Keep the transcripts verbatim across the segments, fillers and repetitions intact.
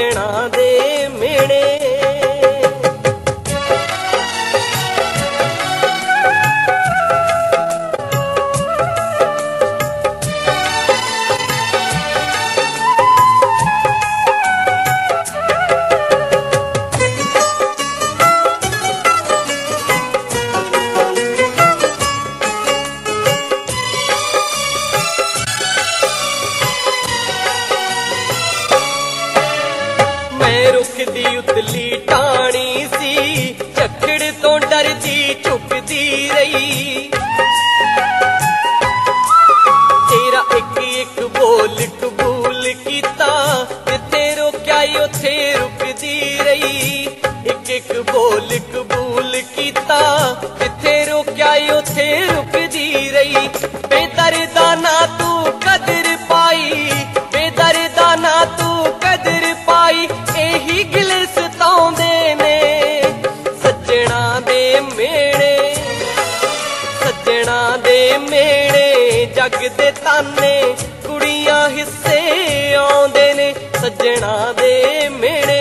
सज्जणा दे मेणे। रुकदी उतली टाणी सी, झक्कड़ तो डरदी झुकदी रही। तेरा एक एक बोल कबूल कीता, जिथे रोक्या उथे रुकदी रही। एक एक बोल कबूल कीता, जिथे रोक्या उथे रुकदी रही। बेदर्दा ना तू कदर पाई, बेदर्दा ना तू कदर पाई, एही गिले सताउंदे ने सज्जणा दे मेणे। सज्जणा दे मेणे जग दे ताने, कुड़ियां हिस्से आउंदे ने सज्जणा दे मेणे।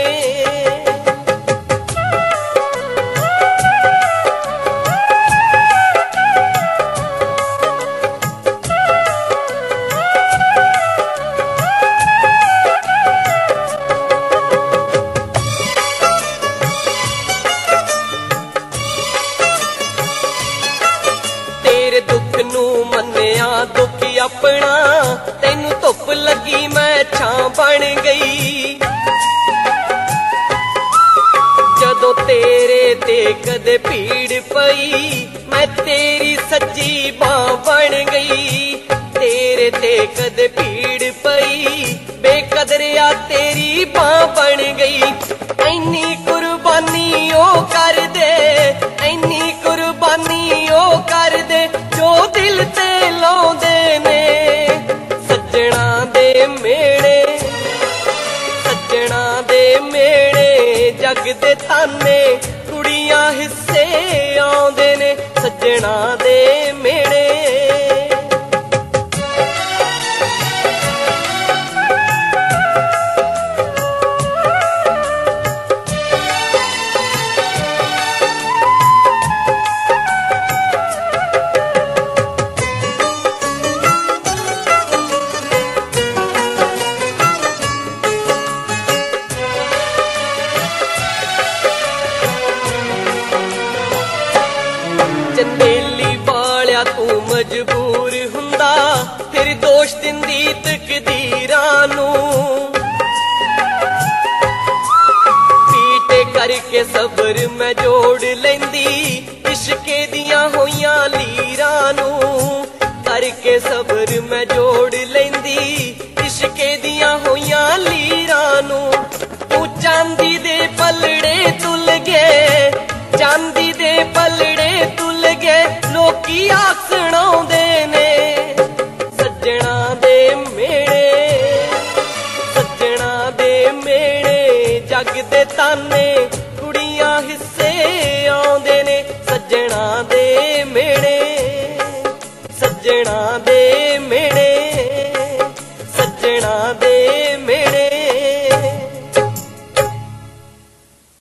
दुख नू मन्निया दुखी अपना, तेनू धुप लगी मैं छां बन गई। जदों तेरे ते कदे भीड़ पई, मैं तेरी सज्जी बां बन गई। तेरे ते कदे भीड़ पई, बेकदरिया तेरी बां बन गई। ऐनी कुर्बानी ओ कर दे, ऐनी कुर्बानी ओ कर दे, जो दिल ते लाउंदे ने सज्जणा दे मेणे। सज्जणा दे मेणे जग दे ताने, कुड़ियां हिस्से आउंदे ने सज्जणा दे मेणे। चंदेली वालिया तू मजबूर हुंदा, फिर दोष दिंदी तकदीरां नू। पीटे करके सबर मैं जोड़ लैंदी, इश्के दियां होइयां लीरां नू। करके सबर मैं जोड़ लैंदी, इश्के दियां होइयां लीरां नू। तू चांदी दे पलड़े तुल गए, चांदी दे पलड़े तुल गए, लोकी आख